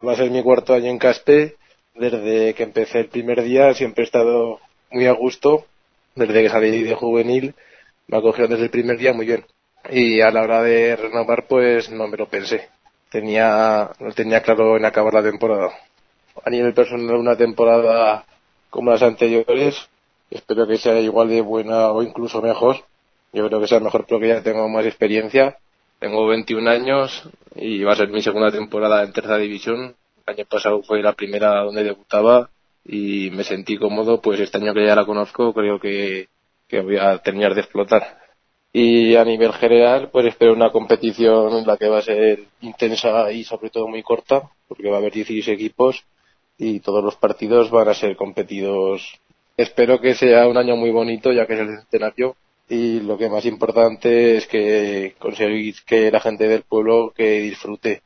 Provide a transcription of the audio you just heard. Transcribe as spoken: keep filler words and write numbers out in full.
Va a ser mi cuarto año en Caspe. Desde que empecé el primer día siempre he estado muy a gusto. Desde que salí de juvenil me acogieron desde el primer día muy bien. Y a la hora de renovar pues no me lo pensé. Tenía, no tenía claro en acabar la temporada. A nivel personal una temporada como las anteriores. Espero que sea igual de buena o incluso mejor. Yo creo que sea mejor porque ya tengo más experiencia. Tengo veintiún años y va a ser mi segunda temporada en tercera división. El año pasado fue la primera donde debutaba y me sentí cómodo, pues este año que ya la conozco creo que, que voy a terminar de explotar. Y a nivel general, pues espero una competición en la que va a ser intensa y sobre todo muy corta, porque va a haber dieciséis equipos y todos los partidos van a ser competidos. Espero que sea un año muy bonito, ya que es el centenario, y lo que más importante es que conseguir que la gente del pueblo que disfrute